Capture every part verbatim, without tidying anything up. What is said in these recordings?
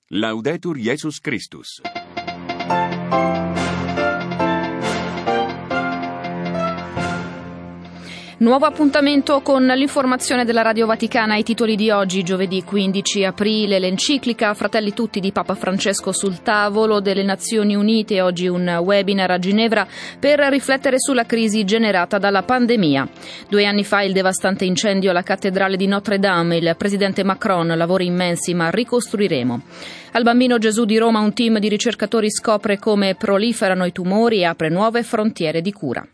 Laudetur Jesus Christus. Nuovo appuntamento con l'informazione della Radio Vaticana. I titoli di oggi, giovedì quindici aprile, l'enciclica Fratelli Tutti di Papa Francesco sul tavolo delle Nazioni Unite. Oggi un webinar a Ginevra per riflettere sulla crisi generata dalla pandemia. Due anni fa il devastante incendio alla cattedrale di Notre Dame. Il presidente Macron: lavori immensi, ma ricostruiremo. Al Bambino Gesù di Roma un team di ricercatori scopre come proliferano i tumori e apre nuove frontiere di cura.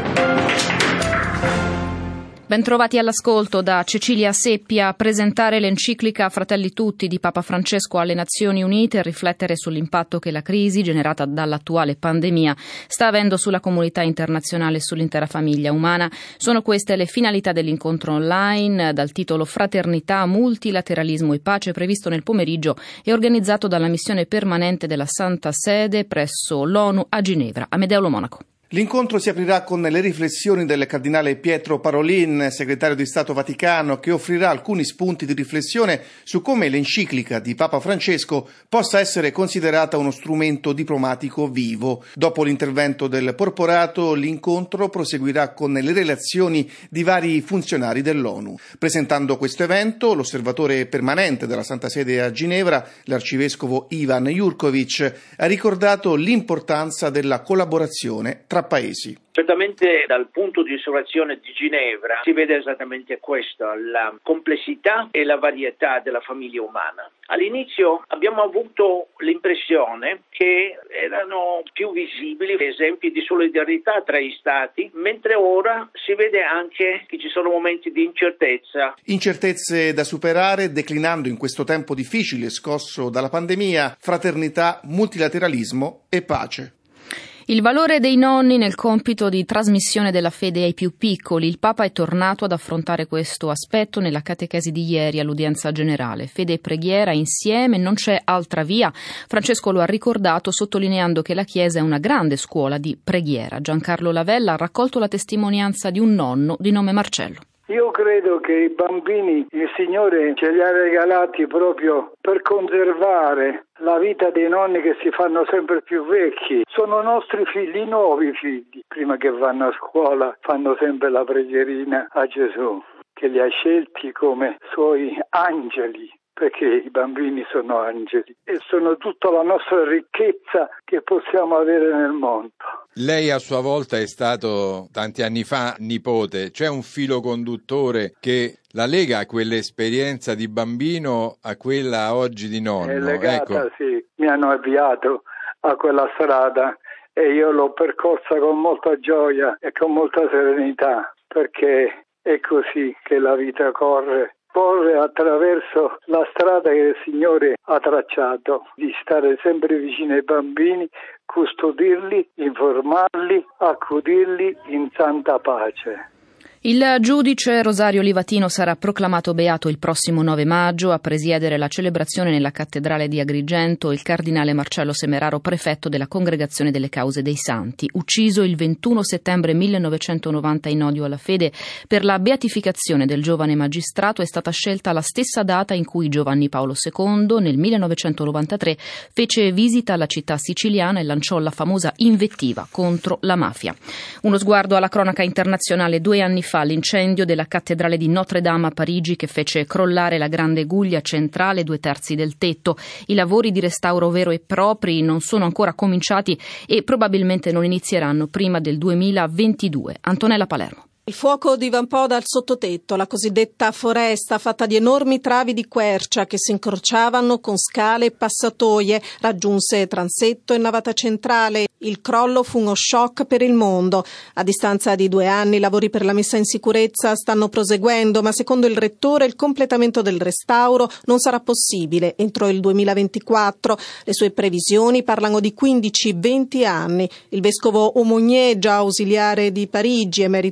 Bentrovati all'ascolto. Da Cecilia Seppia. Presentare l'enciclica Fratelli Tutti di Papa Francesco alle Nazioni Unite e riflettere sull'impatto che la crisi generata dall'attuale pandemia sta avendo sulla comunità internazionale e sull'intera famiglia umana. Sono queste le finalità dell'incontro online dal titolo Fraternità, Multilateralismo e Pace, previsto nel pomeriggio e organizzato dalla missione permanente della Santa Sede presso l'ONU a Ginevra. Amedeo Lo Monaco. L'incontro si aprirà con le riflessioni del cardinale Pietro Parolin, segretario di Stato Vaticano, che offrirà alcuni spunti di riflessione su come l'enciclica di Papa Francesco possa essere considerata uno strumento diplomatico vivo. Dopo l'intervento del porporato, l'incontro proseguirà con le relazioni di vari funzionari dell'ONU. Presentando questo evento, l'osservatore permanente della Santa Sede a Ginevra, l'arcivescovo Ivan Jurkovic, ha ricordato l'importanza della collaborazione tra paesi. Certamente dal punto di osservazione di Ginevra si vede esattamente questo, la complessità e la varietà della famiglia umana. All'inizio abbiamo avuto l'impressione che erano più visibili esempi di solidarietà tra gli stati, mentre ora si vede anche che ci sono momenti di incertezza. Incertezze da superare, declinando in questo tempo difficile scosso dalla pandemia fraternità, multilateralismo e pace. Il valore dei nonni nel compito di trasmissione della fede ai più piccoli. Il Papa è tornato ad affrontare questo aspetto nella catechesi di ieri all'udienza generale. Fede e preghiera insieme, non c'è altra via. Francesco lo ha ricordato sottolineando che la Chiesa è una grande scuola di preghiera. Giancarlo Lavella ha raccolto la testimonianza di un nonno di nome Marcello. Io credo che i bambini il Signore ce li ha regalati proprio per conservare la vita dei nonni che si fanno sempre più vecchi. Sono nostri figli, nuovi figli. Prima che vanno a scuola fanno sempre la preghierina a Gesù, che li ha scelti come suoi angeli, perché i bambini sono angeli e sono tutta la nostra ricchezza che possiamo avere nel mondo. Lei a sua volta è stato tanti anni fa nipote. C'è un filo conduttore che la lega a quell'esperienza di bambino a quella oggi di nonno? È legata, ecco. Sì. Mi hanno avviato a quella strada e io l'ho percorsa con molta gioia e con molta serenità, perché è così che la vita corre. Corre attraverso la strada che il Signore ha tracciato, di stare sempre vicino ai bambini, custodirli, informarli, accudirli in santa pace. Il giudice Rosario Livatino sarà proclamato beato il prossimo nove maggio. A presiedere la celebrazione nella cattedrale di Agrigento il cardinale Marcello Semeraro, prefetto della Congregazione delle Cause dei Santi. Ucciso il ventuno settembre millenovecentonovanta in odio alla fede, per la beatificazione del giovane magistrato è stata scelta la stessa data in cui Giovanni Paolo secondo, nel millenovecentonovantatré, fece visita alla città siciliana e lanciò la famosa invettiva contro la mafia. Uno sguardo alla cronaca internazionale. Due anni fa l'incendio della cattedrale di Notre Dame a Parigi, che fece crollare la grande guglia centrale, due terzi del tetto. I lavori di restauro vero e propri non sono ancora cominciati e probabilmente non inizieranno prima del duemilaventidue. Antonella Palermo. Il fuoco divampò dal sottotetto, la cosiddetta foresta fatta di enormi travi di quercia che si incrociavano con scale e passatoie, raggiunse transetto e navata centrale. Il crollo fu uno shock per il mondo. A distanza di due anni i lavori per la messa in sicurezza stanno proseguendo, ma secondo il rettore il completamento del restauro non sarà possibile entro il duemilaventiquattro. Le sue previsioni parlano di quindici venti anni. Il vescovo Aumonier, già ausiliare di Parigi, emerito di Versailles,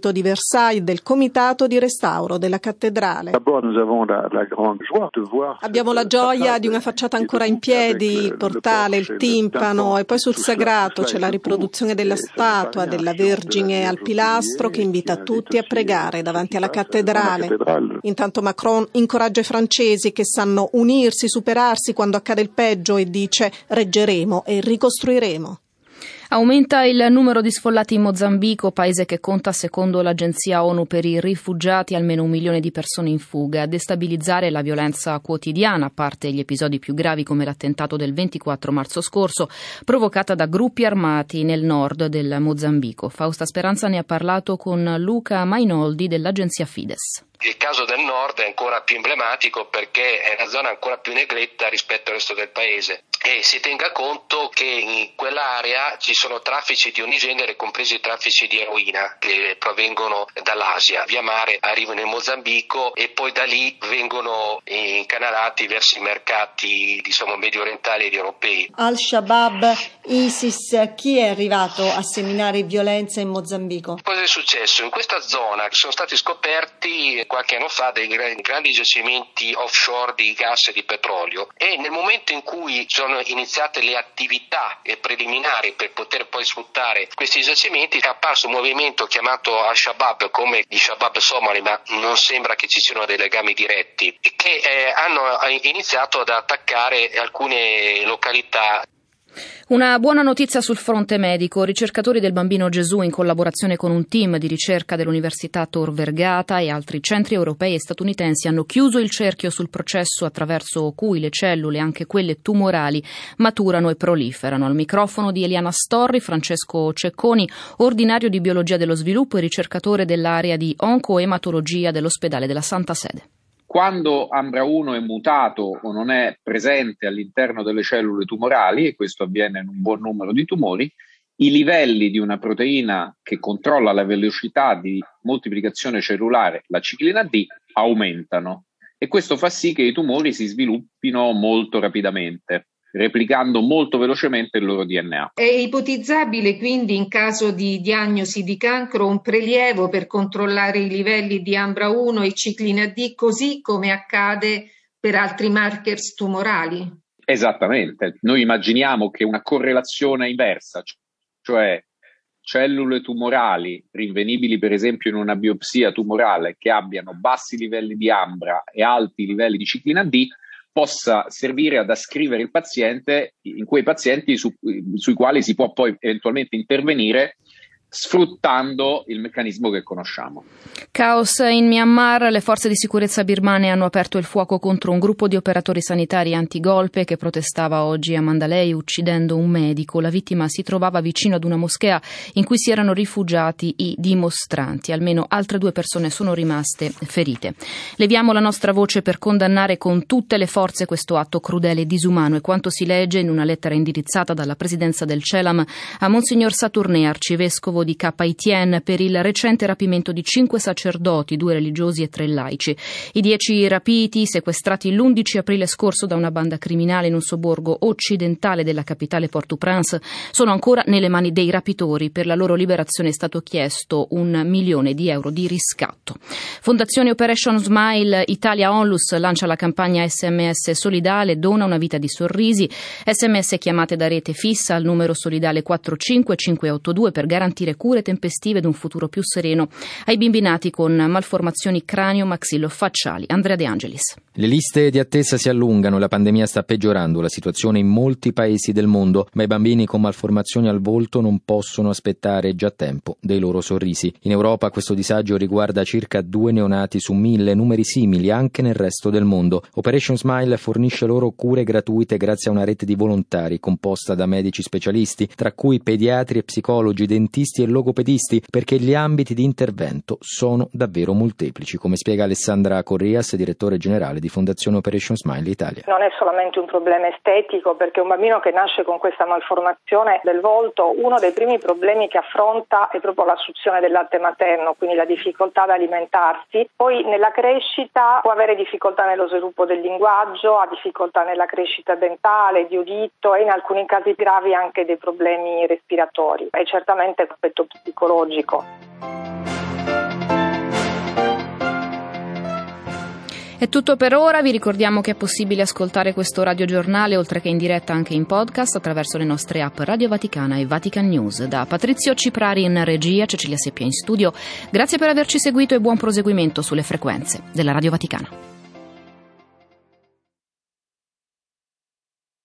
Orsay del Comitato di Restauro della cattedrale. Abbiamo la gioia di una facciata ancora in piedi, il portale, il timpano, e poi sul sagrato c'è la riproduzione della statua della Vergine al pilastro che invita tutti a pregare davanti alla cattedrale. Intanto Macron incoraggia i francesi che sanno unirsi, superarsi quando accade il peggio e dice: reggeremo e ricostruiremo. Aumenta il numero di sfollati in Mozambico, paese che conta, secondo l'Agenzia ONU per i rifugiati, almeno un milione di persone in fuga. A destabilizzare la violenza quotidiana, a parte gli episodi più gravi come l'attentato del ventiquattro marzo scorso, provocata da gruppi armati nel nord del Mozambico. Fausta Speranza ne ha parlato con Luca Mainoldi dell'Agenzia Fides. Il caso del nord è ancora più emblematico perché è una zona ancora più negletta rispetto al resto del paese, e si tenga conto che in quell'area ci sono traffici di ogni genere, compresi i traffici di eroina che provengono dall'Asia, via mare arrivano in Mozambico e poi da lì vengono incanalati verso i mercati, diciamo, medio orientali ed europei. Al-Shabaab, ISIS, chi è arrivato a seminare violenza in Mozambico? Cosa è successo? In questa zona sono stati scoperti qualche anno fa dei grandi giacimenti offshore di gas e di petrolio, e nel momento in cui sono iniziate le attività preliminari per poter poi sfruttare questi giacimenti è apparso un movimento chiamato Al-Shabaab, come gli Shabaab somali, ma non sembra che ci siano dei legami diretti, che eh, hanno iniziato ad attaccare alcune località. Una buona notizia sul fronte medico. Ricercatori del Bambino Gesù, in collaborazione con un team di ricerca dell'Università Tor Vergata e altri centri europei e statunitensi, hanno chiuso il cerchio sul processo attraverso cui le cellule, anche quelle tumorali, maturano e proliferano. Al microfono di Eliana Storri, Francesco Cecconi, ordinario di biologia dello sviluppo e ricercatore dell'area di oncoematologia dell'ospedale della Santa Sede. Quando Ambra uno è mutato o non è presente all'interno delle cellule tumorali, e questo avviene in un buon numero di tumori, i livelli di una proteina che controlla la velocità di moltiplicazione cellulare, la ciclina D, aumentano, e questo fa sì che i tumori si sviluppino molto rapidamente, replicando molto velocemente il loro D N A. È ipotizzabile quindi, in caso di diagnosi di cancro, un prelievo per controllare i livelli di Ambra uno e ciclina D, così come accade per altri markers tumorali? Esattamente. Noi immaginiamo che una correlazione inversa, cioè cellule tumorali rinvenibili per esempio in una biopsia tumorale che abbiano bassi livelli di Ambra e alti livelli di ciclina D, possa servire ad ascrivere il paziente in quei pazienti su, sui quali si può poi eventualmente intervenire sfruttando il meccanismo che conosciamo. Caos in Myanmar. Le forze di sicurezza birmane hanno aperto il fuoco contro un gruppo di operatori sanitari antigolpe che protestava oggi a Mandalay, uccidendo un medico. La vittima si trovava vicino ad una moschea in cui si erano rifugiati i dimostranti. Almeno altre due persone sono rimaste ferite. Leviamo la nostra voce per condannare con tutte le forze questo atto crudele e disumano, e quanto si legge in una lettera indirizzata dalla presidenza del CELAM a Monsignor Saturné, arcivescovo di Cap Haitien, per il recente rapimento di cinque sacerdoti, due religiosi e tre laici. I dieci rapiti, sequestrati l'undici aprile scorso da una banda criminale in un sobborgo occidentale della capitale Port-au-Prince, sono ancora nelle mani dei rapitori. Per la loro liberazione è stato chiesto un milione di euro di riscatto. Fondazione Operation Smile Italia Onlus lancia la campagna S M S solidale Dona una vita di sorrisi. S M S chiamate da rete fissa al numero solidale quattro cinque cinque otto due per garantire cure tempestive ed un futuro più sereno ai bimbi nati con malformazioni cranio-maxillofacciali. Andrea De Angelis. Le liste di attesa si allungano, la pandemia sta peggiorando la situazione in molti paesi del mondo, ma i bambini con malformazioni al volto non possono aspettare già tempo dei loro sorrisi. In Europa questo disagio riguarda circa due neonati su mille, numeri simili anche nel resto del mondo. Operation Smile fornisce loro cure gratuite grazie a una rete di volontari composta da medici specialisti, tra cui pediatri e psicologi, dentisti e logopedisti, perché gli ambiti di intervento sono davvero molteplici, come spiega Alessandra Corrias, direttore generale di Fondazione Operation Smile Italia. Non è solamente un problema estetico, perché un bambino che nasce con questa malformazione del volto, uno dei primi problemi che affronta è proprio la suzione del latte materno, quindi la difficoltà ad alimentarsi. Poi nella crescita può avere difficoltà nello sviluppo del linguaggio, ha difficoltà nella crescita dentale, di udito e in alcuni casi gravi anche dei problemi respiratori. E certamente l'aspetto psicologico. È tutto per ora, vi ricordiamo che è possibile ascoltare questo radiogiornale oltre che in diretta anche in podcast attraverso le nostre app Radio Vaticana e Vatican News. Da Patrizio Ciprari in regia, Cecilia Seppia in studio, grazie per averci seguito e buon proseguimento sulle frequenze della Radio Vaticana.